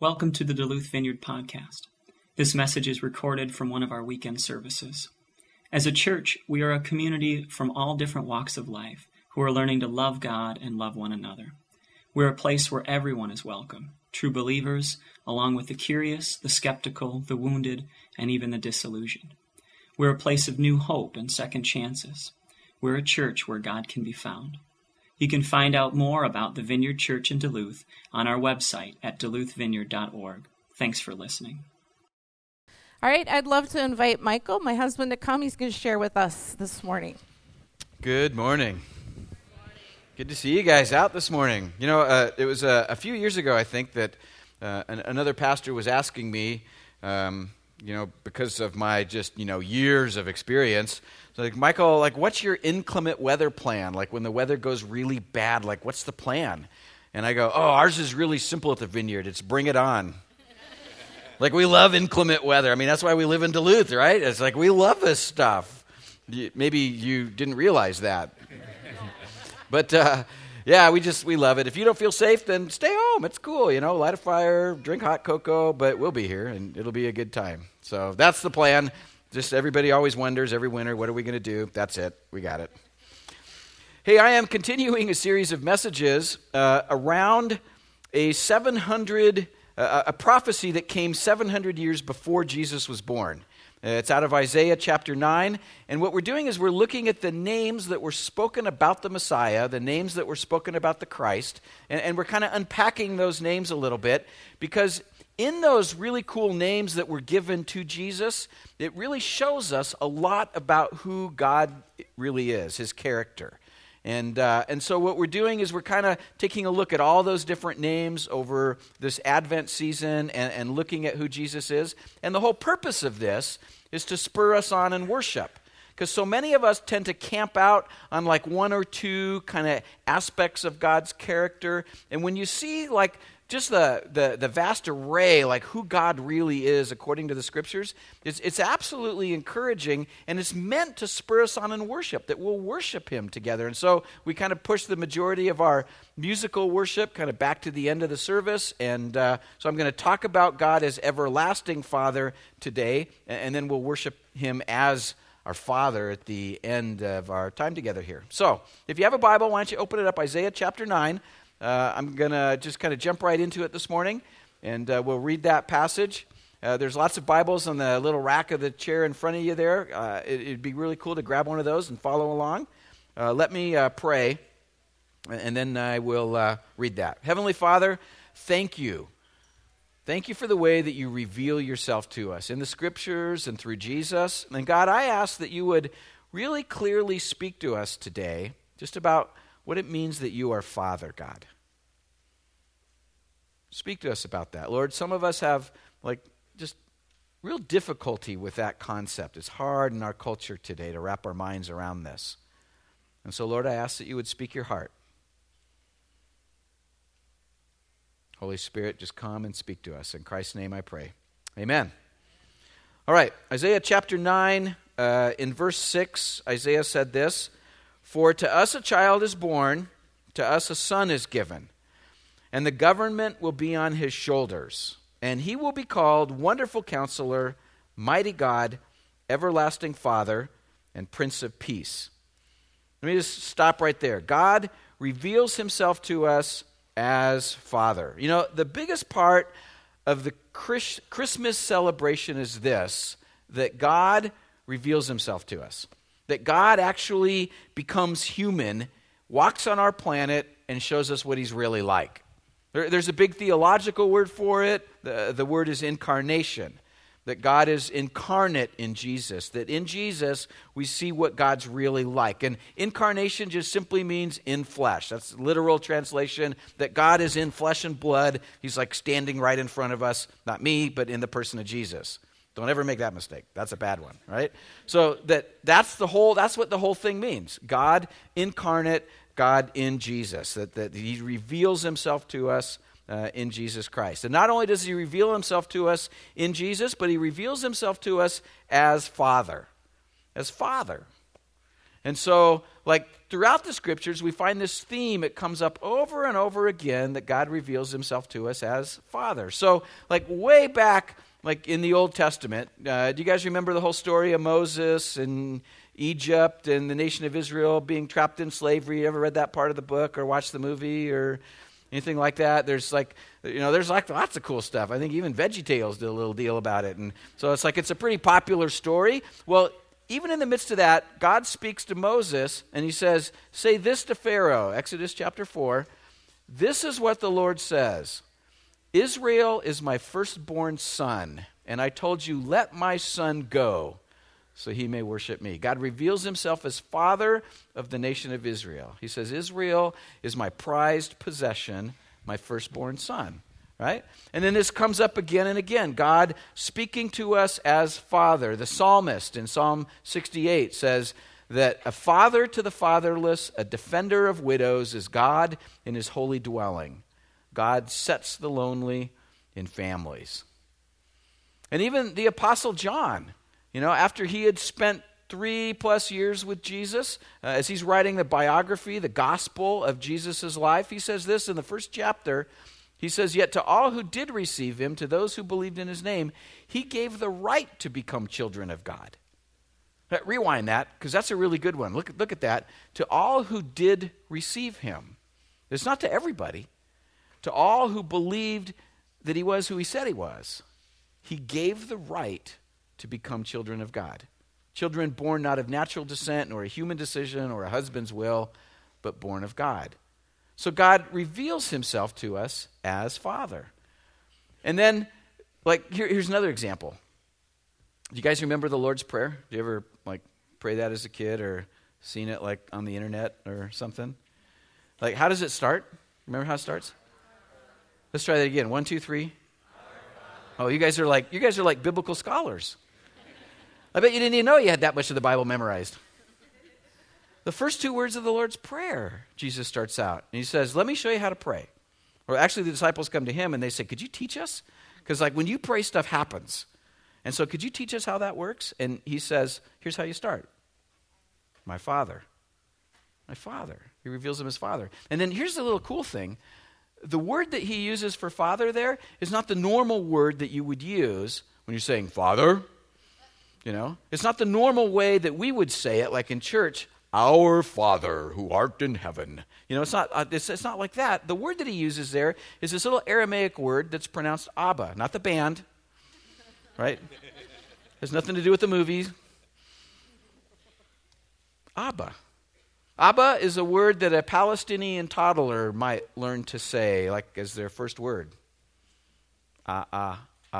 Welcome to the Duluth Vineyard Podcast. This message is recorded from one of our weekend services. As a church, we are a community from all different walks of life who are learning to love God and love one another. We're a place where everyone is welcome, true believers, along with the curious, the skeptical, the wounded, and even the disillusioned. We're a place of new hope and second chances. We're a church where God can be found. You can find out more about the Vineyard Church in Duluth on our website at duluthvineyard.org. Thanks for listening. All right, I'd love to invite Michael, my husband, to come. He's going to share with us this morning. Good morning. Good to see you guys out this morning. You know, it was a few years ago, I think, that another pastor was asking me, because of my just, years of experience. So like, Michael, what's your inclement weather plan? Like, when the weather goes really bad, what's the plan? And I go, ours is really simple at the Vineyard. It's bring it on. We love inclement weather. I mean, that's why we live in Duluth, right? It's like, we love this stuff. Maybe you didn't realize that. But, we love it. If you don't feel safe, then stay home. It's cool, light a fire, drink hot cocoa, but we'll be here, and it'll be a good time. So that's the plan. Just everybody always wonders every winter, what are we going to do? That's it. We got it. Hey, I am continuing a series of messages around a prophecy that came 700 years before Jesus was born. It's out of Isaiah chapter 9, and what we're doing is we're looking at the names that were spoken about the Messiah, the names that were spoken about the Christ, and we're kind of unpacking those names a little bit, because in those really cool names that were given to Jesus, it really shows us a lot about who God really is, his character. And so what we're doing is we're kind of taking a look at all those different names over this Advent season and looking at who Jesus is. And the whole purpose of this is to spur us on in worship. Because so many of us tend to camp out on one or two kind of aspects of God's character. And when you see just the vast array, who God really is according to the Scriptures, it's absolutely encouraging, and it's meant to spur us on in worship, that we'll worship him together. And so we kind of push the majority of our musical worship kind of back to the end of the service, and so I'm going to talk about God as everlasting Father today, and then we'll worship him as our Father at the end of our time together here. So if you have a Bible, why don't you open it up, Isaiah chapter 9. I'm going to just kind of jump right into it this morning, and we'll read that passage. There's lots of Bibles on the little rack of the chair in front of you there. It'd be really cool to grab one of those and follow along. Let me pray, and then I will read that. Heavenly Father, thank you. Thank you for the way that you reveal yourself to us in the Scriptures and through Jesus. And God, I ask that you would really clearly speak to us today just about what it means that you are Father, God. Speak to us about that. Lord, some of us have just real difficulty with that concept. It's hard in our culture today to wrap our minds around this. And so, Lord, I ask that you would speak your heart. Holy Spirit, just come and speak to us. In Christ's name I pray. Amen. All right, Isaiah chapter 9, in verse 6, Isaiah said this, "For to us a child is born, to us a son is given, and the government will be on his shoulders, and he will be called Wonderful Counselor, Mighty God, Everlasting Father, and Prince of Peace." Let me just stop right there. God reveals himself to us as Father. The biggest part of the Christmas celebration is this, that God reveals himself to us. That God actually becomes human, walks on our planet, and shows us what he's really like. There's a big theological word for it. The word is incarnation. That God is incarnate in Jesus. That in Jesus, we see what God's really like. And incarnation just simply means in flesh. That's literal translation. That God is in flesh and blood. He's standing right in front of us. Not me, but in the person of Jesus. Don't ever make that mistake. That's a bad one, right? So that's what the whole thing means. God incarnate, God in Jesus. That he reveals himself to us in Jesus Christ. And not only does he reveal himself to us in Jesus, but he reveals himself to us as Father. As Father. And so, like, throughout the scriptures, we find this theme. It comes up over and over again that God reveals himself to us as Father. So, like, way back, like, in the Old Testament, do you guys remember the whole story of Moses and Egypt and the nation of Israel being trapped in slavery? You ever read that part of the book or watched the movie or anything like that? There's like lots of cool stuff. I think even VeggieTales did a little deal about it. And so it's a pretty popular story. Well, even in the midst of that, God speaks to Moses and he says, say this to Pharaoh, Exodus chapter 4. This is what the Lord says. Israel is my firstborn son, and I told you, let my son go so he may worship me. God reveals himself as Father of the nation of Israel. He says, Israel is my prized possession, my firstborn son, right? And then this comes up again and again, God speaking to us as Father. The psalmist in Psalm 68 says that a father to the fatherless, a defender of widows is God in his holy dwelling. God sets the lonely in families. And even the Apostle John, after he had spent 3+ years with Jesus, as he's writing the biography, the gospel of Jesus' life, he says this in the first chapter. He says, yet to all who did receive him, to those who believed in his name, he gave the right to become children of God. Rewind that, because that's a really good one. Look at that. To all who did receive him. It's not to everybody. To all who believed that he was who he said he was. He gave the right to become children of God. Children born not of natural descent, nor a human decision, or a husband's will, but born of God. So God reveals himself to us as Father. And then, here's another example. Do you guys remember the Lord's Prayer? Do you ever, pray that as a kid or seen it, on the internet or something? How does it start? Remember how it starts? Let's try that again. 1, 2, 3. Oh, you guys are like biblical scholars. I bet you didn't even know you had that much of the Bible memorized. The first 2 words of the Lord's Prayer, Jesus starts out. And he says, let me show you how to pray. Or actually, the disciples come to him and they say, could you teach us? Because when you pray, stuff happens. And so could you teach us how that works? And he says, here's how you start. My Father. My Father. He reveals him as Father. And then here's the little cool thing. The word that he uses for Father there is not the normal word that you would use when you're saying Father. It's not the normal way that we would say it, like in church, our Father who art in heaven. It's not like that. The word that he uses there is this little Aramaic word that's pronounced Abba, not the band, right? Has nothing to do with the movies. Abba. Abba is a word that a Palestinian toddler might learn to say, as their first word. Abba.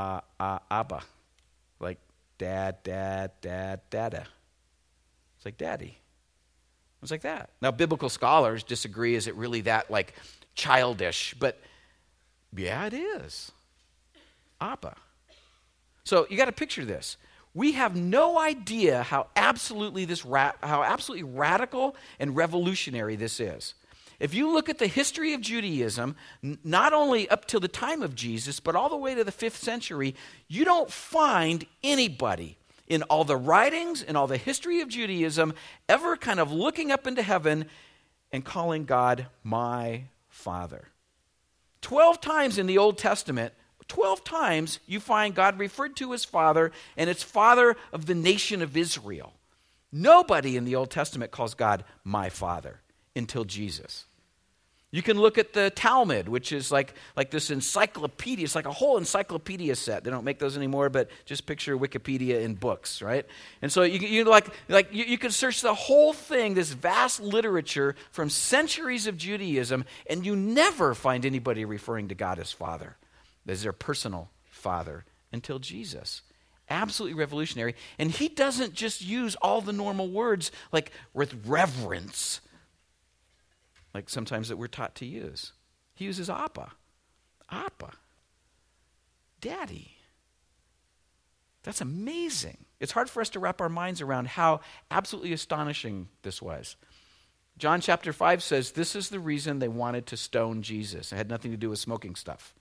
Like dad, dada. It's like daddy. It's like that. Now, biblical scholars disagree. Is it really that, childish? But, yeah, it is. Abba. So, you got to picture this. We have no idea how absolutely radical and revolutionary this is. If you look at the history of Judaism, not only up till the time of Jesus, but all the way to the 5th century, you don't find anybody in all the writings and all the history of Judaism ever kind of looking up into heaven and calling God my Father. 12 times in the Old Testament, 12 times you find God referred to as Father, and it's Father of the nation of Israel. Nobody in the Old Testament calls God my Father until Jesus. You can look at the Talmud, which is like this encyclopedia. It's like a whole encyclopedia set. They don't make those anymore, but just picture Wikipedia in books, right? And so you can search the whole thing, this vast literature from centuries of Judaism, and you never find anybody referring to God as Father, as their personal Father, until Jesus. Absolutely revolutionary. And he doesn't just use all the normal words with reverence, like sometimes that we're taught to use. He uses Abba. Abba. Daddy. That's amazing. It's hard for us to wrap our minds around how absolutely astonishing this was. John chapter 5 says, this is the reason they wanted to stone Jesus. It had nothing to do with smoking stuff.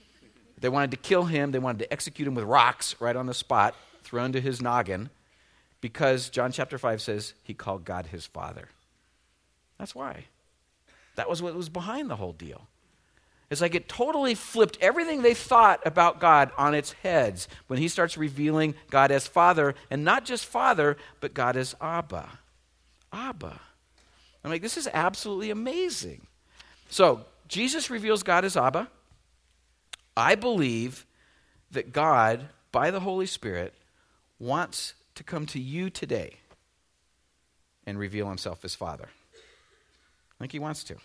They wanted to kill him. They wanted to execute him with rocks right on the spot, thrown to his noggin. Because John chapter 5 says he called God his Father. That's why. That was what was behind the whole deal. It's like it totally flipped everything they thought about God on its heads when he starts revealing God as Father, and not just Father, but God as Abba. Abba. I'm like, this is absolutely amazing. So, Jesus reveals God as Abba. I believe that God, by the Holy Spirit, wants to come to you today and reveal himself as Father. I think he wants to.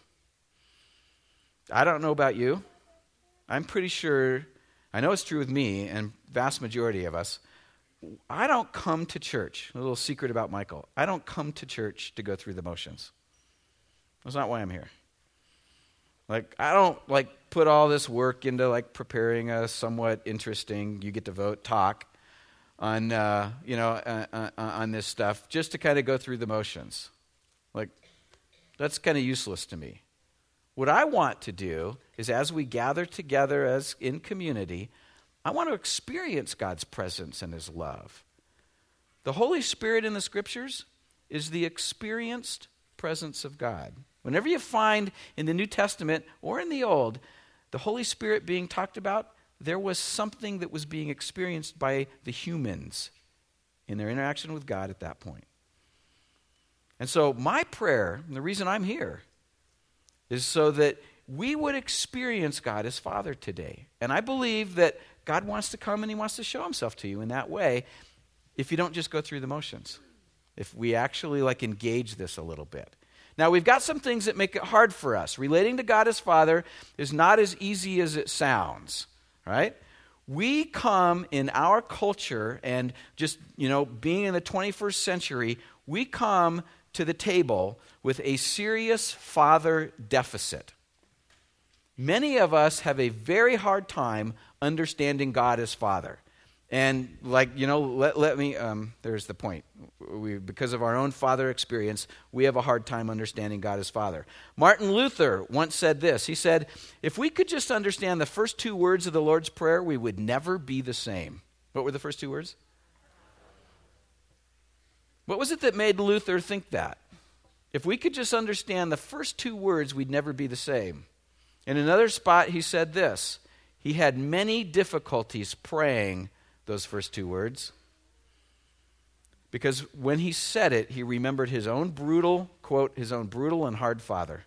I don't know about you. I'm pretty sure, I know it's true with me and vast majority of us. I don't come to church. A little secret about Michael. I don't come to church to go through the motions. That's not why I'm here. Like, I don't put all this work into preparing a somewhat interesting, you get to vote, talk on on this stuff just to kind of go through the motions. That's kind of useless to me. What I want to do is, as we gather together as in community, I want to experience God's presence and his love. The Holy Spirit in the Scriptures is the experienced presence of God. Whenever you find in the New Testament or in the Old the Holy Spirit being talked about, there was something that was being experienced by the humans in their interaction with God at that point. And so my prayer, and the reason I'm here, is so that we would experience God as Father today. And I believe that God wants to come and he wants to show himself to you in that way if you don't just go through the motions. If we actually engage this a little bit. Now, we've got some things that make it hard for us. Relating to God as Father is not as easy as it sounds, right? We come in our culture and just, being in the 21st century, we come to the table with a serious father deficit. Many of us have a very hard time understanding God as Father. And let me, there's the point. Because of our own father experience, we have a hard time understanding God as Father. Martin Luther once said this. He said, if we could just understand the first two words of the Lord's Prayer, we would never be the same. What were the first two words? What was it that made Luther think that? If we could just understand the first two words, we'd never be the same. In another spot, he said this. He had many difficulties praying those first two words because when he said it, he remembered his own brutal, quote, his own brutal and hard father.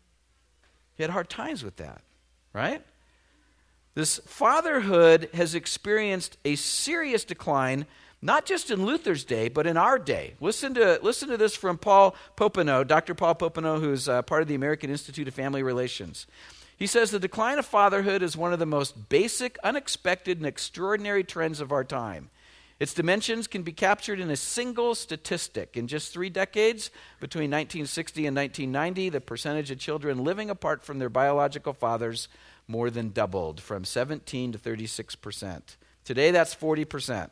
He had hard times with that, right? This fatherhood has experienced a serious decline, not just in Luther's day, but in our day. Listen to this from Paul Popenoe, Dr. Paul Popenoe, who's part of the American Institute of Family Relations. He says, the decline of fatherhood is one of the most basic, unexpected, and extraordinary trends of our time. Its dimensions can be captured in a single statistic. In just 3 decades, between 1960 and 1990, the percentage of children living apart from their biological fathers more than doubled, from 17 to 36%. Today, that's 40%.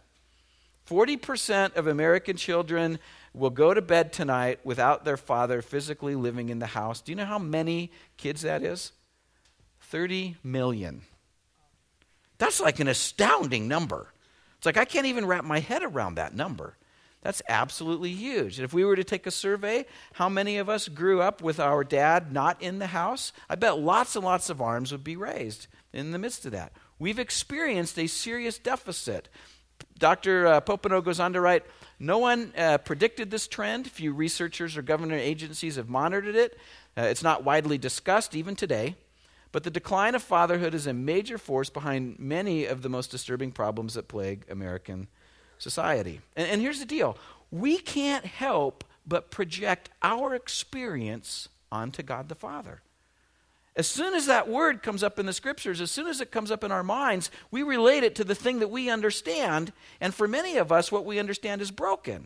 40% of American children will go to bed tonight without their father physically living in the house. Do you know how many kids that is? 30 million. That's an astounding number. It's I can't even wrap my head around that number. That's absolutely huge. And if we were to take a survey, how many of us grew up with our dad not in the house? I bet lots and lots of arms would be raised in the midst of that. We've experienced a serious deficit. Dr. Popenoe goes on to write, no one predicted this trend. Few researchers or government agencies have monitored it. It's not widely discussed even today. But the decline of fatherhood is a major force behind many of the most disturbing problems that plague American society. And here's the deal. We can't help but project our experience onto God the Father. As soon as that word comes up in the Scriptures, as soon as it comes up in our minds, we relate it to the thing that we understand. And for many of us, what we understand is broken.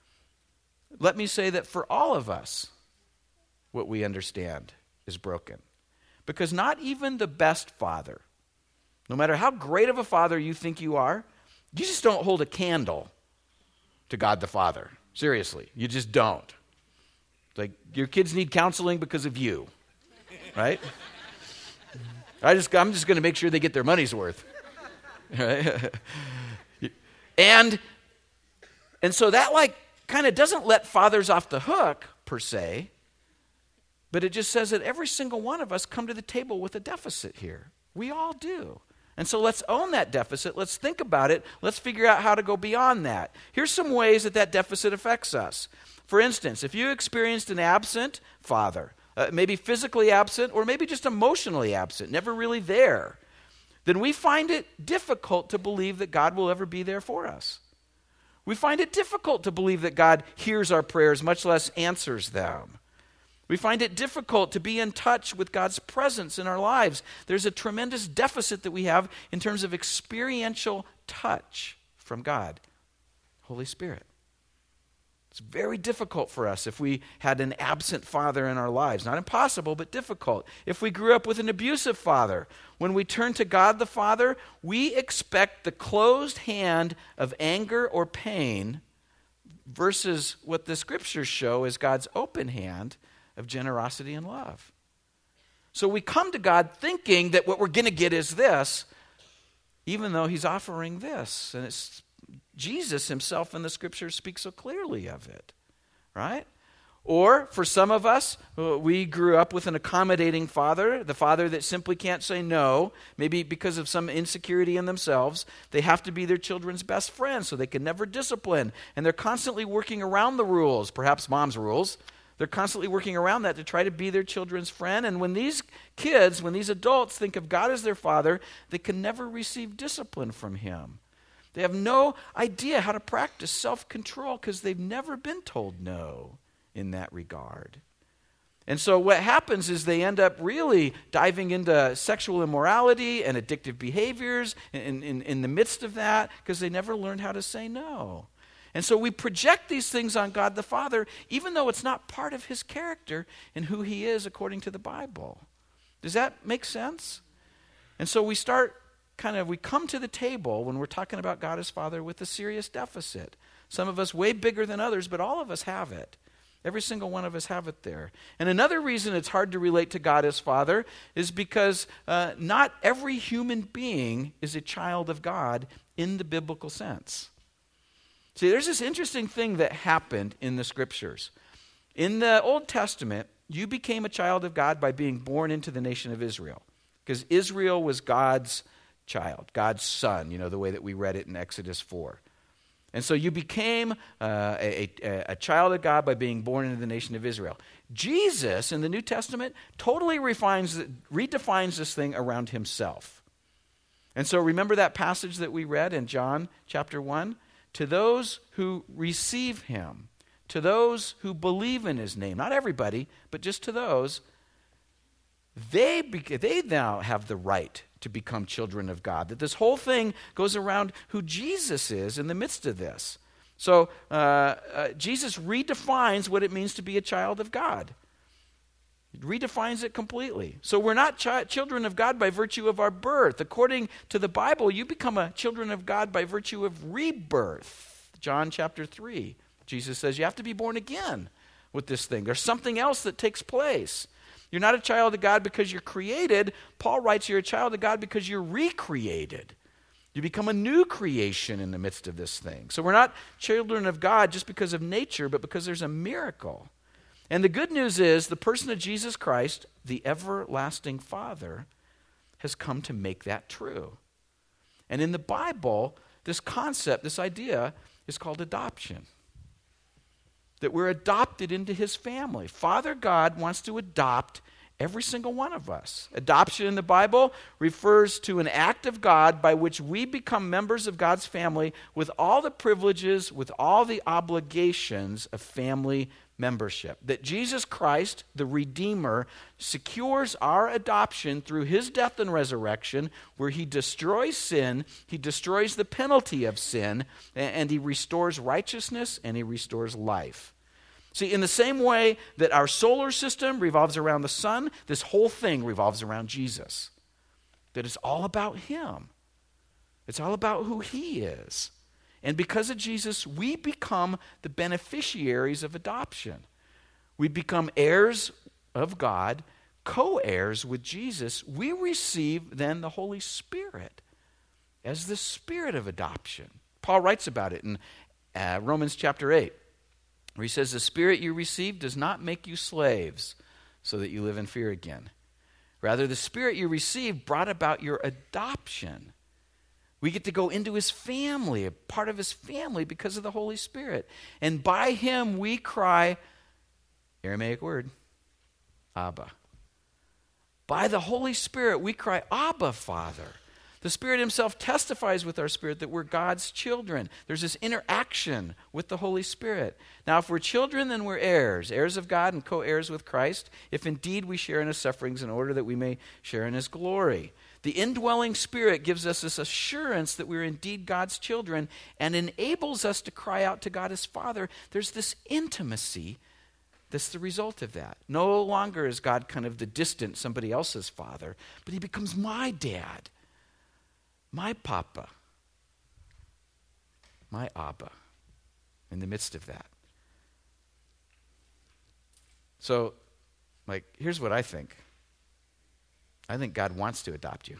Let me say that for all of us, what we understand is broken. Because not even the best father, no matter how great of a father you think you are, you just don't hold a candle to God the Father. Seriously, you just don't. Your kids need counseling because of you, right? I'm just going to make sure they get their money's worth. Right? And And so that kind of doesn't let fathers off the hook, per se, but it just says that every single one of us come to the table with a deficit here. We all do. And so let's own that deficit. Let's think about it. Let's figure out how to go beyond that. Here's some ways that deficit affects us. For instance, if you experienced an absent father, maybe physically absent or maybe just emotionally absent, never really there, then we find it difficult to believe that God will ever be there for us. We find it difficult to believe that God hears our prayers, much less answers them. We find it difficult to be in touch with God's presence in our lives. There's a tremendous deficit that we have in terms of experiential touch from God, Holy Spirit. It's very difficult for us if we had an absent father in our lives. Not impossible, but difficult. If we grew up with an abusive father, when we turn to God the Father, we expect the closed hand of anger or pain versus what the scriptures show as God's open hand of generosity and love. So we come to God thinking that what we're going to get is this, even though he's offering this. And it's Jesus himself in the scriptures speaks so clearly of it, right? Or for some of us, we grew up with an accommodating father, the father that simply can't say no, maybe because of some insecurity in themselves. They have to be their children's best friend, so they can never discipline. And they're constantly working around the rules, perhaps mom's rules. They're constantly working around that to try to be their children's friend. And when these kids, when these adults think of God as their father, they can never receive discipline from him. They have no idea how to practice self-control because they've never been told no in that regard. And so what happens is they end up really diving into sexual immorality and addictive behaviors in the midst of that because they never learned how to say no. And so we project these things on God the Father, even though it's not part of his character and who he is according to the Bible. Does that make sense? And so we come to the table when we're talking about God as Father with a serious deficit. Some of us way bigger than others, but all of us have it. Every single one of us have it there. And another reason it's hard to relate to God as Father is because not every human being is a child of God in the biblical sense. See, there's this interesting thing that happened in the scriptures. In the Old Testament, you became a child of God by being born into the nation of Israel. Because Israel was God's child, God's son, the way that we read it in Exodus 4. And so you became a child of God by being born into the nation of Israel. Jesus, in the New Testament, totally redefines this thing around himself. And so remember that passage that we read in John chapter 1? To those who receive him, to those who believe in his name, not everybody, but just to those, they now have the right to become children of God. That this whole thing goes around who Jesus is in the midst of this. So Jesus redefines what it means to be a child of God. He redefines it completely. So we're not children of God by virtue of our birth. According to the Bible, you become a children of God by virtue of rebirth. John chapter 3. Jesus says you have to be born again with this thing. There's something else that takes place. You're not a child of God because you're created. Paul writes you're a child of God because you're recreated. You become a new creation in the midst of this thing. So we're not children of God just because of nature, but because there's a miracle. And the good news is the person of Jesus Christ, the everlasting Father, has come to make that true. And in the Bible, this concept, this idea, is called adoption. That we're adopted into his family. Father God wants to adopt every single one of us. Adoption in the Bible refers to an act of God by which we become members of God's family with all the privileges, with all the obligations of family membership. That Jesus Christ, the Redeemer, secures our adoption through his death and resurrection, where he destroys sin, he destroys the penalty of sin, and he restores righteousness and he restores life. See, in the same way that our solar system revolves around the sun, this whole thing revolves around Jesus. That it's all about him. It's all about who he is. And because of Jesus, we become the beneficiaries of adoption. We become heirs of God, co-heirs with Jesus. We receive then the Holy Spirit as the spirit of adoption. Paul writes about it in Romans chapter 8, where he says, the Spirit you received does not make you slaves so that you live in fear again. Rather, the Spirit you received brought about your adoption. We get to go into his family, a part of his family because of the Holy Spirit. And by him we cry, Aramaic word, Abba. By the Holy Spirit we cry, Abba, Father. The Spirit himself testifies with our spirit that we're God's children. There's this interaction with the Holy Spirit. Now, if we're children, then we're heirs, heirs of God and co-heirs with Christ, if indeed we share in his sufferings in order that we may share in his glory. The indwelling Spirit gives us this assurance that we're indeed God's children and enables us to cry out to God as Father. There's this intimacy that's the result of that. No longer is God kind of the distant, somebody else's father, but he becomes my dad. My Papa, my Abba, in the midst of that. So, here's what I think. I think God wants to adopt you.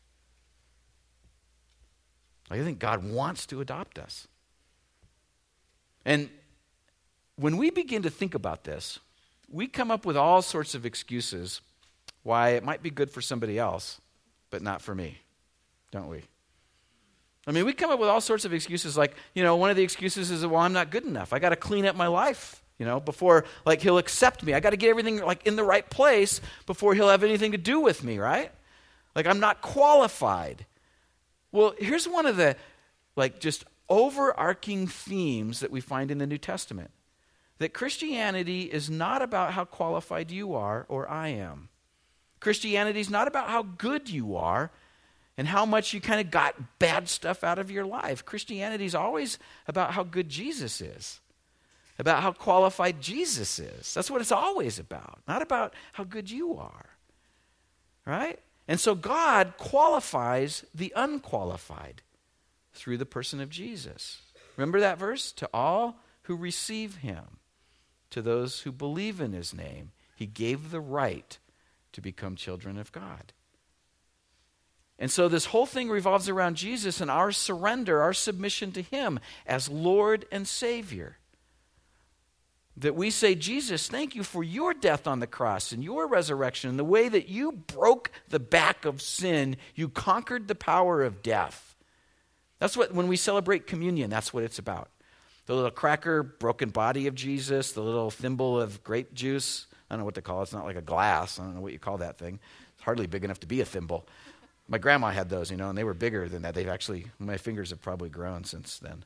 I think God wants to adopt us. And when we begin to think about this, we come up with all sorts of excuses why it might be good for somebody else, but not for me. Don't we? I mean, we come up with all sorts of excuses like, one of the excuses is, well, I'm not good enough. I got to clean up my life, before, he'll accept me. I got to get everything, in the right place before he'll have anything to do with me, right? I'm not qualified. Well, here's one of the, just overarching themes that we find in the New Testament. That Christianity is not about how qualified you are or I am. Christianity is not about how good you are and how much you kind of got bad stuff out of your life. Christianity is always about how good Jesus is, about how qualified Jesus is. That's what it's always about, not about how good you are, right? And so God qualifies the unqualified through the person of Jesus. Remember that verse? To all who receive him, to those who believe in his name, he gave the right to become children of God. And so this whole thing revolves around Jesus and our surrender, our submission to him as Lord and Savior. That we say, Jesus, thank you for your death on the cross and your resurrection and the way that you broke the back of sin, you conquered the power of death. That's what, when we celebrate communion, that's what it's about. The little cracker, broken body of Jesus, the little thimble of grape juice. I don't know what to call it. It's not like a glass. I don't know what you call that thing. It's hardly big enough to be a thimble. My grandma had those, and they were bigger than that. My fingers have probably grown since then.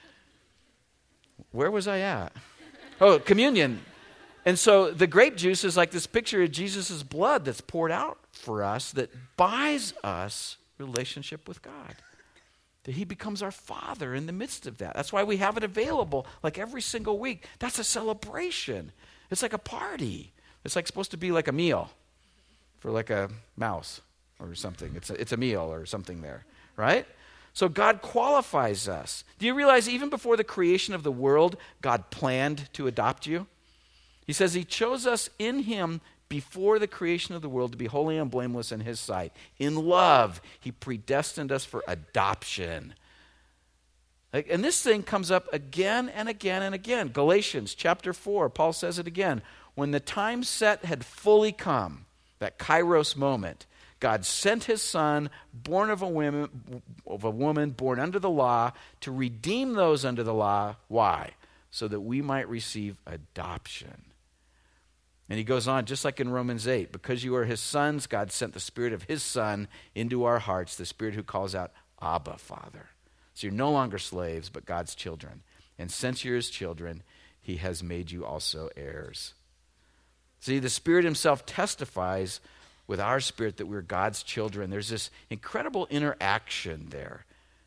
Where was I at? Oh, communion. And so the grape juice is like this picture of Jesus' blood that's poured out for us that buys us relationship with God. That he becomes our Father in the midst of that. That's why we have it available every single week. That's a celebration. It's like a party. It's supposed to be like a meal for a mouse or something. It's a meal or something there, right? So God qualifies us. Do you realize even before the creation of the world, God planned to adopt you? He says he chose us in him before the creation of the world to be holy and blameless in his sight. In love, he predestined us for adoption. And this thing comes up again and again and again. Galatians chapter 4, Paul says it again. When the time set had fully come, that kairos moment, God sent his son, born of a woman, born under the law, to redeem those under the law. Why? So that we might receive adoption. And he goes on, just like in Romans 8, because you are his sons, God sent the Spirit of his Son into our hearts, the Spirit who calls out, Abba, Father. So you're no longer slaves, but God's children. And since you're his children, he has made you also heirs. See, the Spirit himself testifies with our spirit that we're God's children. There's this incredible interaction there.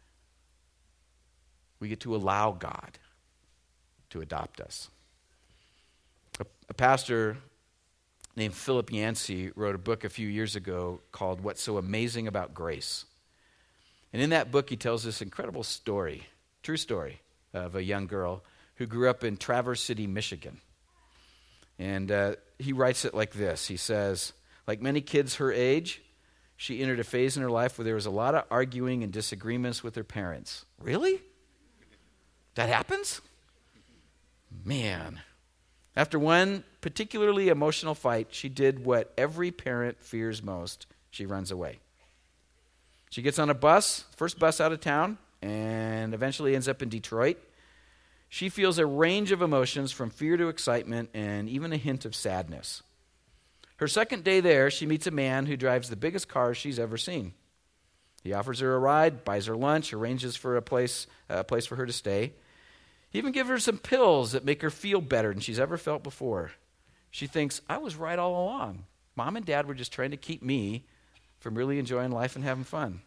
We get to allow God to adopt us. A pastor named Philip Yancey wrote a book a few years ago called What's So Amazing About Grace. And in that book, he tells this incredible story, true story, of a young girl who grew up in Traverse City, Michigan. And he writes it like this. He says, like many kids her age, she entered a phase in her life where there was a lot of arguing and disagreements with her parents. Really? That happens? Man. After one particularly emotional fight, she did what every parent fears most. She runs away. She gets on a bus, first bus out of town, and eventually ends up in Detroit. She feels a range of emotions from fear to excitement and even a hint of sadness. Her second day there, she meets a man who drives the biggest car she's ever seen. He offers her a ride, buys her lunch, arranges for a place for her to stay. He even gives her some pills that make her feel better than she's ever felt before. She thinks, I was right all along. Mom and Dad were just trying to keep me from really enjoying life and having fun.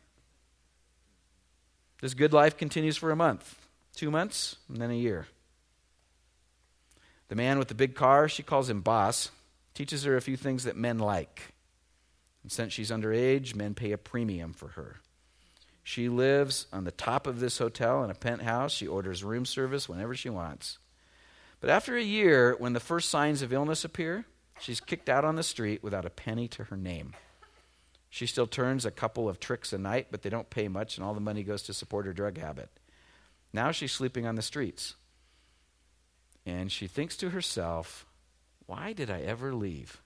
This good life continues for a month, 2 months, and then a year. The man with the big car, she calls him boss, teaches her a few things that men like. And since she's underage, men pay a premium for her. She lives on the top of this hotel in a penthouse. She orders room service whenever she wants. But after a year, when the first signs of illness appear, she's kicked out on the street without a penny to her name. She still turns a couple of tricks a night, but they don't pay much, and all the money goes to support her drug habit. Now she's sleeping on the streets. And she thinks to herself, why did I ever leave?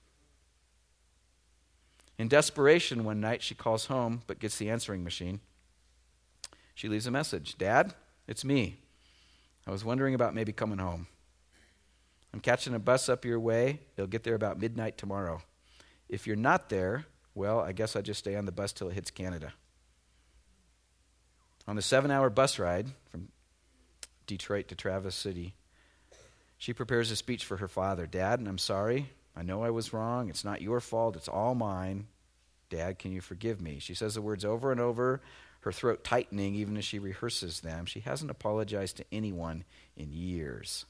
In desperation, one night she calls home, but gets the answering machine. She leaves a message. Dad, it's me. I was wondering about maybe coming home. I'm catching a bus up your way. It'll get there about midnight tomorrow. If you're not there, well, I guess I'll just stay on the bus till it hits Canada. On the 7-hour bus ride from Detroit to Traverse City, she prepares a speech for her father. Dad, I'm sorry. I know I was wrong. It's not your fault. It's all mine. Dad, can you forgive me? She says the words over and over, her throat tightening even as she rehearses them. She hasn't apologized to anyone in years.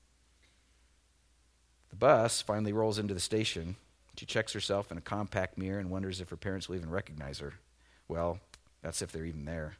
The bus finally rolls into the station. She checks herself in a compact mirror and wonders if her parents will even recognize her. Well, that's if they're even there.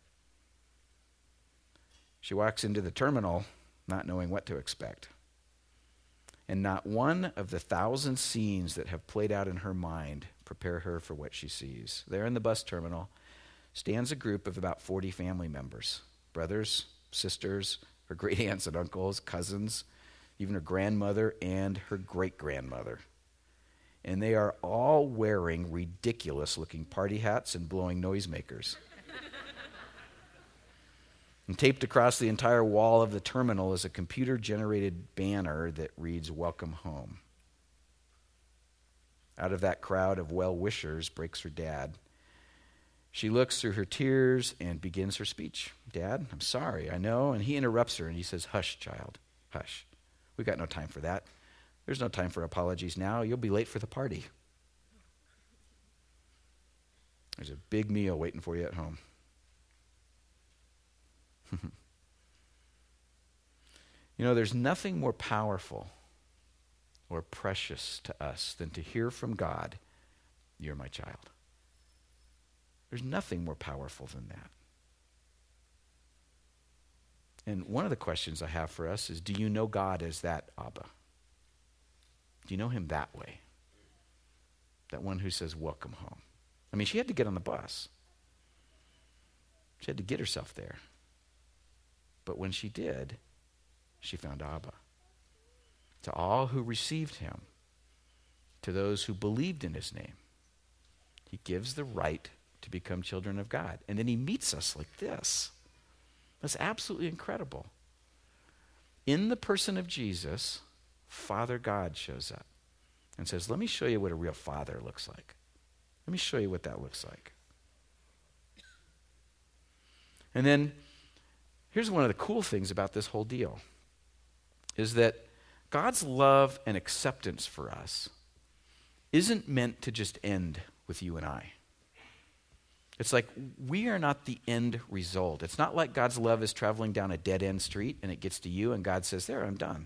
She walks into the terminal not knowing what to expect. And not one of the 1,000 scenes that have played out in her mind prepare her for what she sees. There in the bus terminal stands a group of about 40 family members, brothers, sisters, her great aunts and uncles, cousins, even her grandmother and her great-grandmother. And they are all wearing ridiculous-looking party hats and blowing noisemakers. And taped across the entire wall of the terminal is a computer-generated banner that reads, Welcome Home. Out of that crowd of well-wishers breaks her dad. She looks through her tears and begins her speech. Dad, I'm sorry, I know. And he interrupts her and he says, Hush, child, hush. We got no time for that. There's no time for apologies now. You'll be late for the party. There's a big meal waiting for you at home. You know, there's nothing more powerful or precious to us than to hear from God, you're my child. There's nothing more powerful than that. And one of the questions I have for us is, do you know God as that Abba? Do you know him that way? That one who says, welcome home. I mean, she had to get on the bus. She had to get herself there. But when she did, she found Abba. To all who received him, to those who believed in his name, he gives the right to become children of God. And then he meets us like this. That's absolutely incredible. In the person of Jesus, Father God shows up and says, let me show you what a real father looks like. Let me show you what that looks like. And then here's one of the cool things about this whole deal, is that God's love and acceptance for us isn't meant to just end with you and I. It's like we are not the end result. It's not like God's love is traveling down a dead-end street and it gets to you and God says, there, I'm done.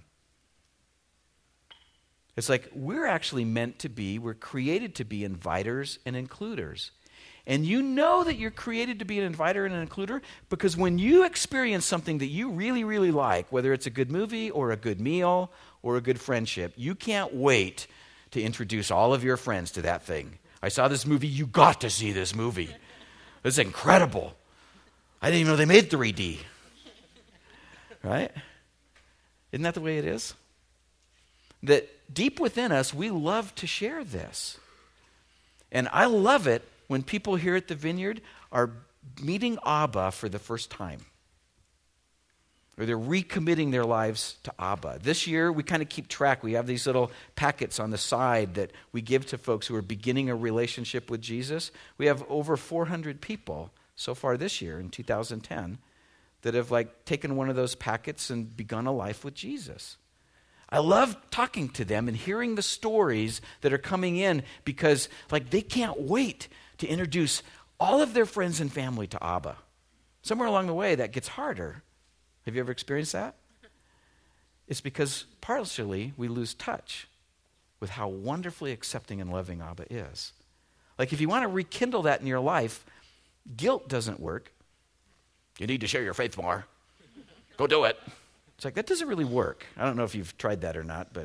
It's like we're actually meant to be, we're created to be inviters and includers. And you know that you're created to be an inviter and an includer because when you experience something that you really, really like, whether it's a good movie or a good meal or a good friendship, you can't wait to introduce all of your friends to that thing. I saw this movie, you got to see this movie. It's incredible. I didn't even know they made 3D. Right? Isn't that the way it is? That deep within us, we love to share this. And I love it when people here at the Vineyard are meeting Abba for the first time. Or they're recommitting their lives to Abba. This year, we kind of keep track. We have these little packets on the side that we give to folks who are beginning a relationship with Jesus. We have over 400 people so far this year in 2010 that have taken one of those packets and begun a life with Jesus. I love talking to them and hearing the stories that are coming in because they can't wait to introduce all of their friends and family to Abba. Somewhere along the way, that gets harder. Have you ever experienced that? It's because partially we lose touch with how wonderfully accepting and loving Abba is. If you want to rekindle that in your life, guilt doesn't work. You need to share your faith more. Go do it. It's that doesn't really work. I don't know if you've tried that or not,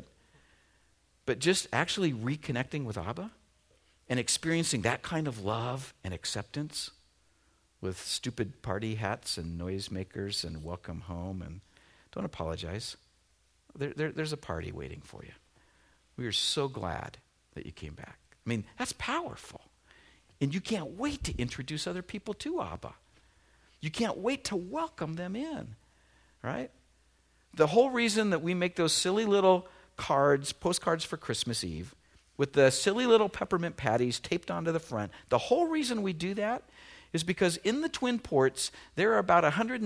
but just actually reconnecting with Abba and experiencing that kind of love and acceptance with stupid party hats and noisemakers and welcome home and don't apologize. There's a party waiting for you. We are so glad that you came back. I mean, that's powerful. And you can't wait to introduce other people to Abba. You can't wait to welcome them in, right? The whole reason that we make those silly little postcards for Christmas Eve, with the silly little peppermint patties taped onto the front, the whole reason we do that is because in the Twin Ports, there are about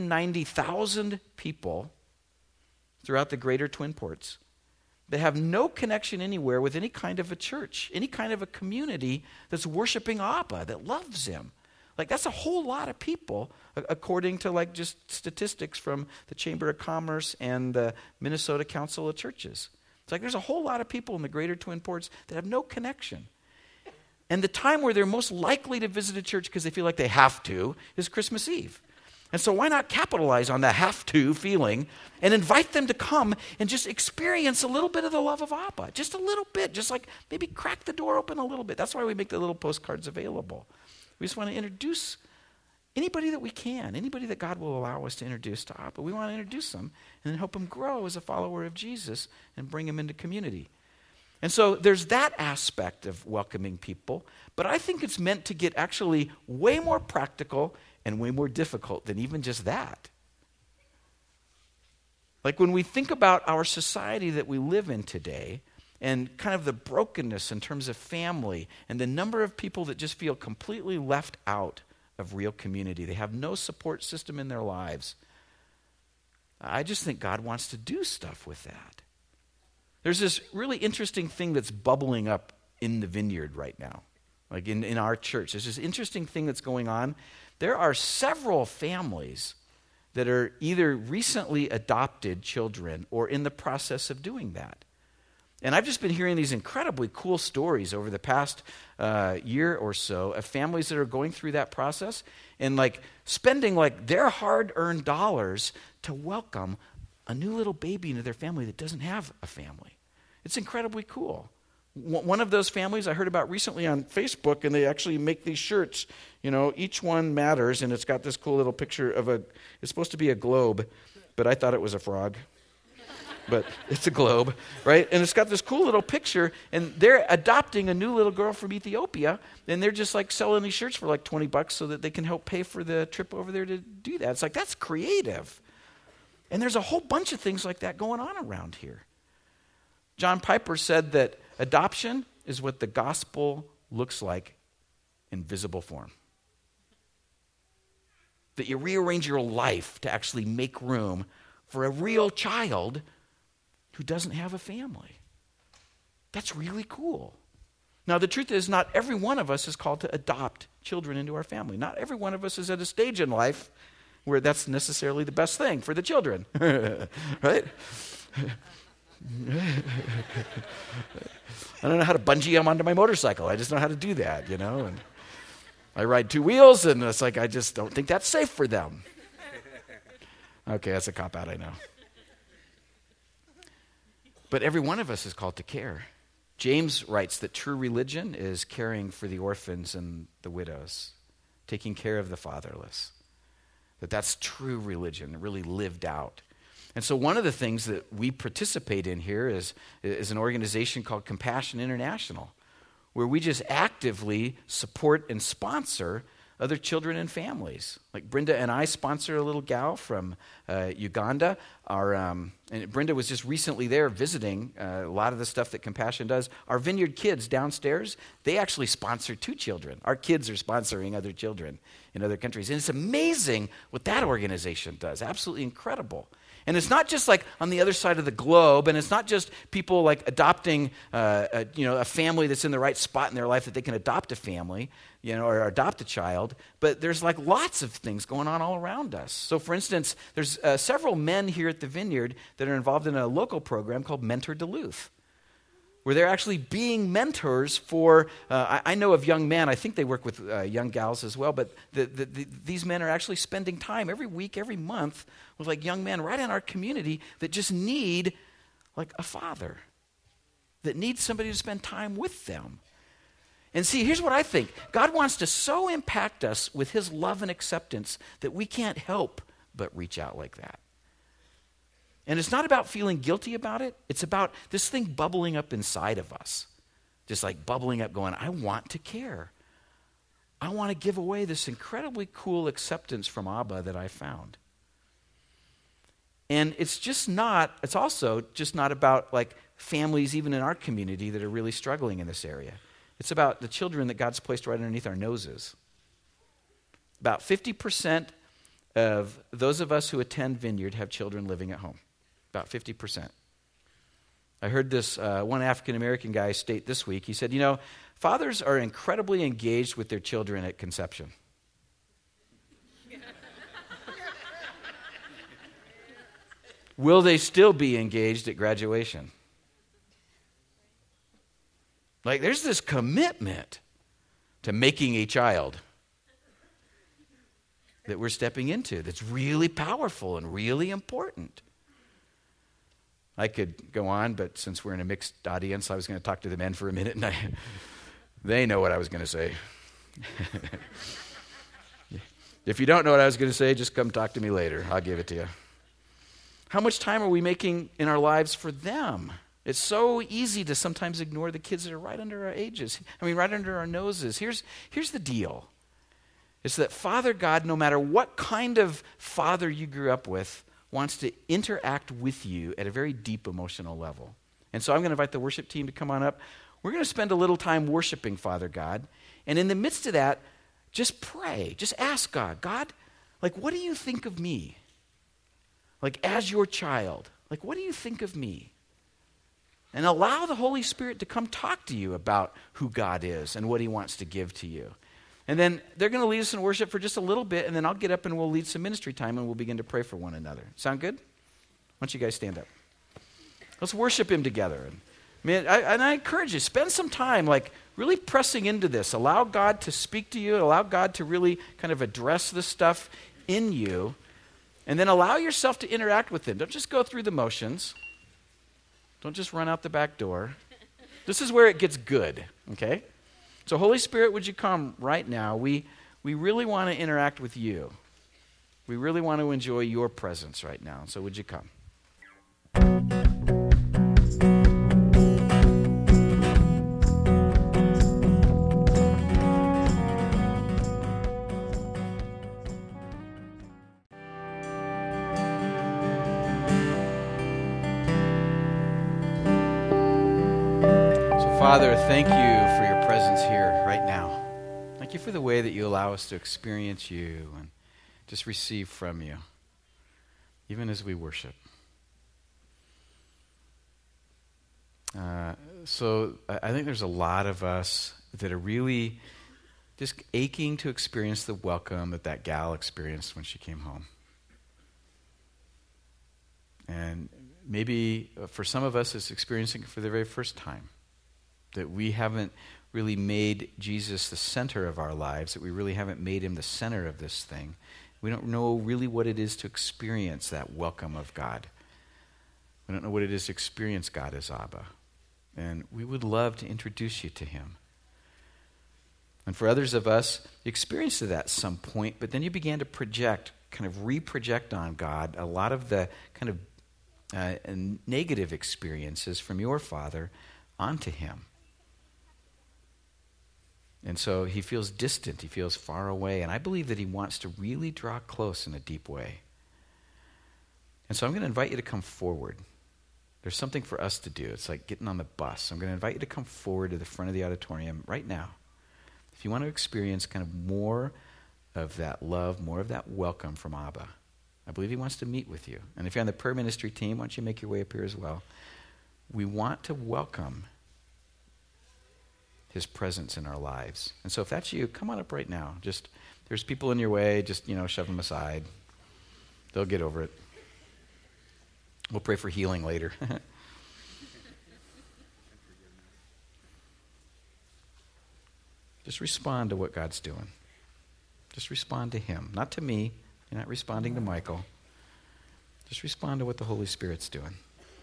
190,000 people throughout the greater Twin Ports that have no connection anywhere with any kind of a church, any kind of a community that's worshiping Abba, that loves him. That's a whole lot of people, according to just statistics from the Chamber of Commerce and the Minnesota Council of Churches. It's there's a whole lot of people in the greater Twin Ports that have no connection. And the time where they're most likely to visit a church because they feel like they have to is Christmas Eve. And so why not capitalize on the have to feeling and invite them to come and just experience a little bit of the love of Abba, just a little bit, just maybe crack the door open a little bit. That's why we make the little postcards available. We just want to introduce anybody that we can, anybody that God will allow us to introduce to Abba. We want to introduce them and then help them grow as a follower of Jesus and bring them into community. And so there's that aspect of welcoming people, but I think it's meant to get actually way more practical and way more difficult than even just that. When we think about our society that we live in today, and kind of the brokenness in terms of family and the number of people that just feel completely left out of real community. They have no support system in their lives. I just think God wants to do stuff with that. There's this really interesting thing that's bubbling up in the Vineyard right now, in our church. There's this interesting thing that's going on. There are several families that are either recently adopted children or in the process of doing that. And I've just been hearing these incredibly cool stories over the past year or so of families that are going through that process and spending their hard-earned dollars to welcome a new little baby into their family that doesn't have a family. It's incredibly cool. One of those families I heard about recently on Facebook, and they actually make these shirts, each one matters, and it's got this cool little picture of it's supposed to be a globe, but I thought it was a frog. But it's a globe, right? And it's got this cool little picture, and they're adopting a new little girl from Ethiopia, and they're just selling these shirts for $20 so that they can help pay for the trip over there to do that. It's that's creative. And there's a whole bunch of things like that going on around here. John Piper said that adoption is what the gospel looks like in visible form. That you rearrange your life to actually make room for a real child who doesn't have a family. That's really cool. Now, the truth is, not every one of us is called to adopt children into our family. Not every one of us is at a stage in life where that's necessarily the best thing for the children, right? I don't know how to bungee them onto my motorcycle. I just know how to do that, and I ride two wheels, and it's I just don't think that's safe for them. Okay, that's a cop-out, I know. But every one of us is called to care. James writes that true religion is caring for the orphans and the widows, taking care of the fatherless. That's true religion, really lived out. And so one of the things that we participate in here is an organization called Compassion International, where we just actively support and sponsor other children and families. Like Brenda and I sponsor a little gal from Uganda. And Brenda was just recently there visiting a lot of the stuff that Compassion does. Our Vineyard kids downstairs, they actually sponsor 2 children. Our kids are sponsoring other children in other countries. And it's amazing what that organization does. Absolutely incredible. And it's not just like on the other side of the globe, and it's not just people like adopting a family that's in the right spot in their life that they can adopt a family, or adopt a child, but there's like lots of things going on all around us. So for instance, there's several men here at the Vineyard that are involved in a local program called Mentor Duluth, where they're actually being mentors for, I know of young men, I think they work with young gals as well, but these men are actually spending time every week, every month with like young men right in our community that just need like a father, that need somebody to spend time with them. And see, here's what I think. God wants to so impact us with his love and acceptance that we can't help but reach out like that. And it's not about feeling guilty about it. It's about this thing bubbling up inside of us. Just like bubbling up going, I want to care. I want to give away this incredibly cool acceptance from Abba that I found. And it's also just not about like families even in our community that are really struggling in this area. It's about the children that God's placed right underneath our noses. About 50% of those of us who attend Vineyard have children living at home. About 50%. I heard this one African-American guy state this week. He said, fathers are incredibly engaged with their children at conception. Will they still be engaged at graduation? Like there's this commitment to making a child that we're stepping into that's really powerful and really important. I could go on, but since we're in a mixed audience, I was going to talk to the men for a minute, and they know what I was going to say. If you don't know what I was going to say, just come talk to me later. I'll give it to you. How much time are we making in our lives for them? It's so easy to sometimes ignore the kids that are right under right under our noses. Here's the deal. It's that Father God, no matter what kind of father you grew up with, wants to interact with you at a very deep emotional level. And so I'm going to invite the worship team to come on up. We're going to spend a little time worshiping Father God. And in the midst of that, just pray. Just ask God, like, what do you think of me? Like, as your child, like, what do you think of me? And allow the Holy Spirit to come talk to you about who God is and what he wants to give to you. And then they're going to lead us in worship for just a little bit, and then I'll get up and we'll lead some ministry time, and we'll begin to pray for one another. Sound good? Why don't you guys stand up? Let's worship him together. And I encourage you, spend some time like really pressing into this. Allow God to speak to you. Allow God to really kind of address this stuff in you. And then allow yourself to interact with him. Don't just go through the motions. Don't just run out the back door. This is where it gets good, okay? So Holy Spirit, would you come right now? We really want to interact with you. We really want to enjoy your presence right now. So would you come? Father, thank you for your presence here right now. Thank you for the way that you allow us to experience you and just receive from you, even as we worship. So I think there's a lot of us that are really just aching to experience the welcome that gal experienced when she came home. And maybe for some of us, it's experiencing it for the very first time. That we haven't really made Jesus the center of our lives, that we really haven't made him the center of this thing. We don't know really what it is to experience that welcome of God. We don't know what it is to experience God as Abba. And we would love to introduce you to him. And for others of us, you experienced it at some point, but then you began to project, kind of re-project on God a lot of the kind of negative experiences from your father onto him. And so he feels distant, he feels far away, and I believe that he wants to really draw close in a deep way. And so I'm going to invite you to come forward. There's something for us to do. It's like getting on the bus. I'm going to invite you to come forward to the front of the auditorium right now. If you want to experience kind of more of that love, more of that welcome from Abba, I believe he wants to meet with you. And if you're on the prayer ministry team, why don't you make your way up here as well? We want to welcome his presence in our lives. And so if that's you, come on up right now. Just, there's people in your way, just, shove them aside. They'll get over it. We'll pray for healing later. Just respond to what God's doing. Just respond to him, not to me. You're not responding to Michael. Just respond to what the Holy Spirit's doing.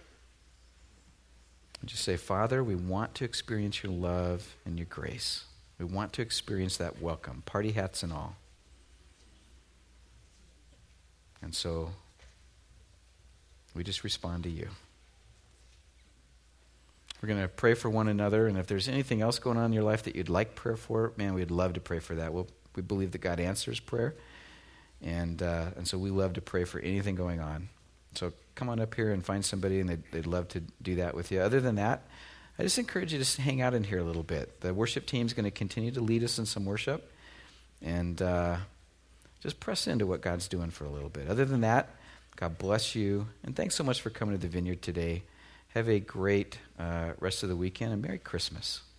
And just say, Father, we want to experience your love and your grace. We want to experience that welcome, party hats and all. And so we just respond to you. We're going to pray for one another, and if there's anything else going on in your life that you'd like prayer for, man, we'd love to pray for that. We believe that God answers prayer, and so we love to pray for anything going on. So come on up here and find somebody, and they'd love to do that with you. Other than that, I just encourage you to hang out in here a little bit. The worship team's going to continue to lead us in some worship, and just press into what God's doing for a little bit. Other than that, God bless you, and thanks so much for coming to the Vineyard today. Have a great rest of the weekend, and Merry Christmas.